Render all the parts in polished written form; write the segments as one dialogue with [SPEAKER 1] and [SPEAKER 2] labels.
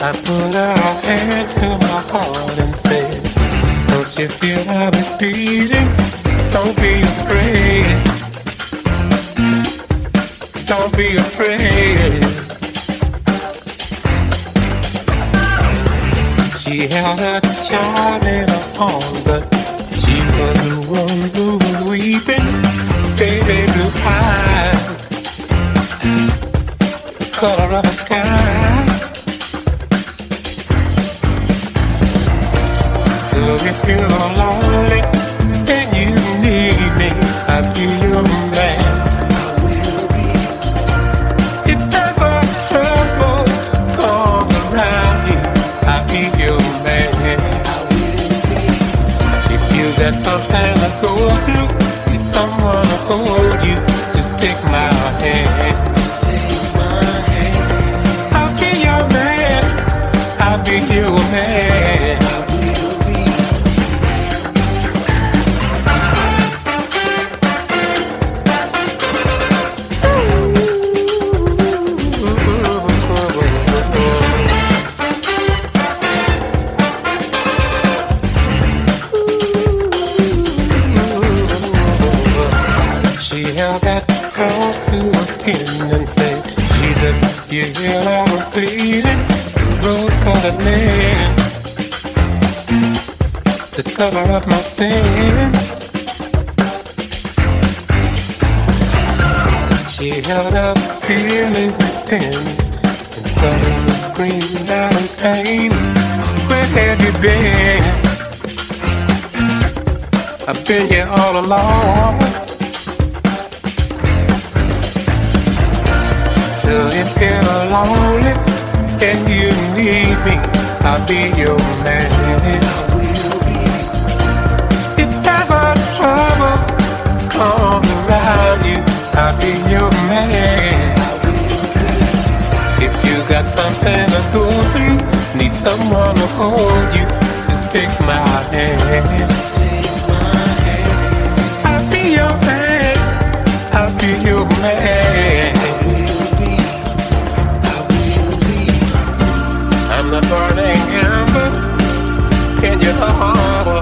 [SPEAKER 1] I put her hand to my heart and said, don't you feel how it's beating? Don't be afraid. Don't be afraid. She held her child in her arms, but she was the one who was weeping. Baby blue eyes, color of the sky. So if you're lonely and you need me, I'll be your man. If ever trouble comes around you, I'll be your man. If you got something to go through, need someone to hold you, just take my hand. I'll be your man. I'll be your man. She held that cross to her skin and said, Jesus, you heal our bleeding, rose-colored man, to cover up my sin. She held up feelings within, and suddenly screamed out in pain, where have you been? I've been here all along. So if you're lonely and you need me, I'll be your man. If ever trouble comes around you, I'll be your man. If you got something to go through, need someone to hold you, just take my hand. I'll be your man. I'll be your man. I'm the burning ember in your heart.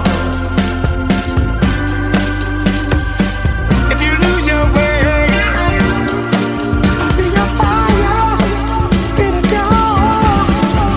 [SPEAKER 1] If you lose your way, I'll be your fire in the dark.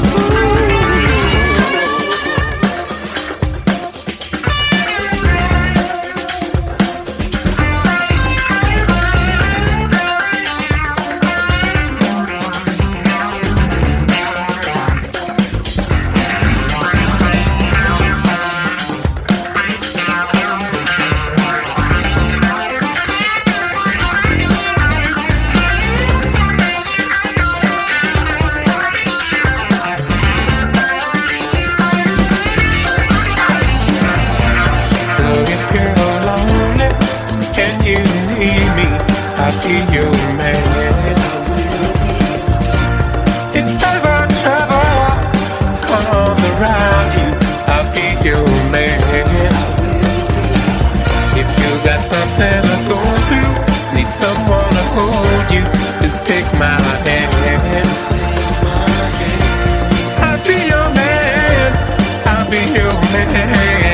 [SPEAKER 1] I'll be your man. If ever trouble comes around you, I'll be your man. If you got something to go through, need someone to hold you, just take my hand. I'll be your man. I'll be your man.